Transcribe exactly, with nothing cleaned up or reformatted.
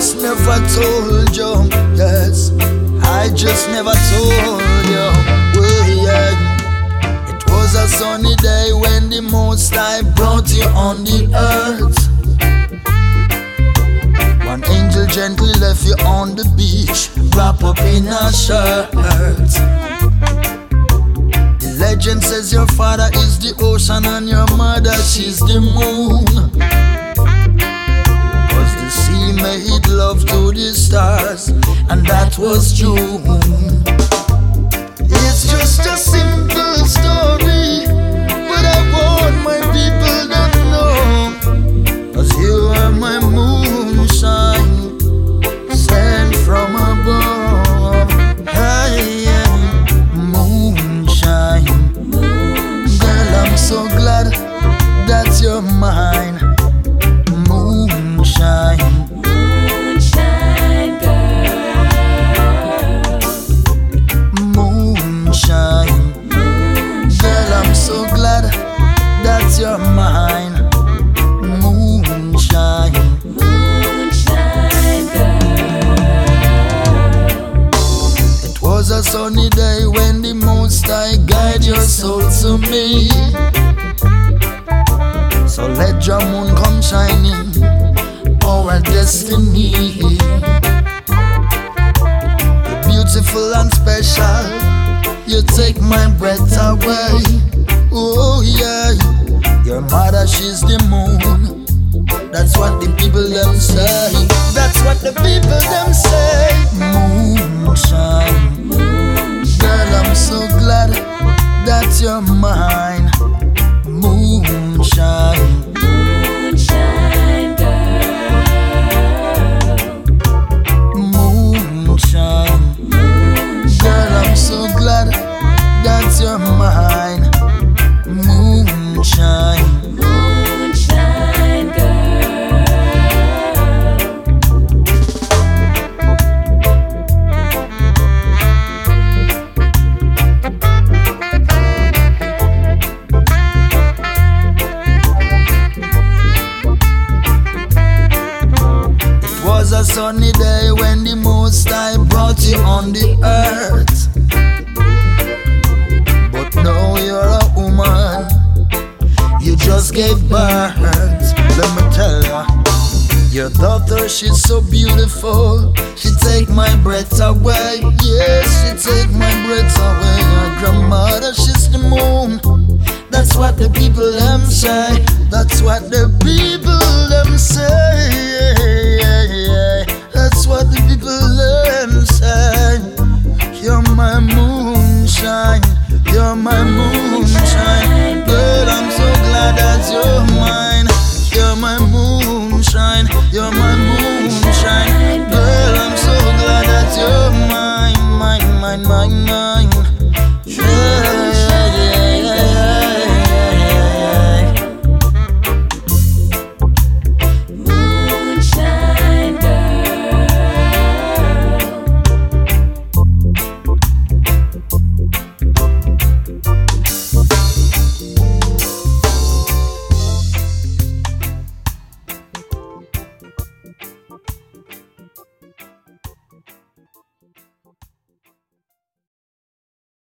just never told you, yes, I just never told you, oh yeah. It was a sunny day when the Most High brought you on the earth. One angel gently left you on the beach, wrapped up in a shirt. The legend says your father is the ocean and your mother, she's the moon. Cause the sea made love to the stars, and that was June. It's just a simple story, but I want my people to know, cause you are my moonshine, sent from above. Hey, yeah. Moonshine, girl, I'm so glad that you're mine. Moonshine, moonshine girl, moonshine, girl, I'm so glad that you're mine. Moonshine, moonshine girl. it was a sunny day when the Most High guide your soul to me. So let your moon come shining, our destiny. You're beautiful and special, you take my breath away. Oh yeah, your mother, she's the moon. That's what the people them say. That's what the people them say. Moonshine, girl, I'm so glad that you're mine. Moonshine, moonshine girl, moonshine, girl, I'm so glad that you're mine. Moonshine, moonshine girl. it was a sunny day when the Most High brought you on the earth. But now you're a woman, you just gave birth. Let me tell ya, your daughter, she's so beautiful, she take my breath away. Yes, she take my breath away. Your grandmother, she's the moon. That's what the people them say. That's what the people them say. That's what the people them say. You're my moon.